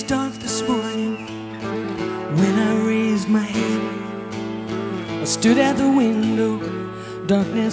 was dark this morning when I raised my head. I stood at the window, darkness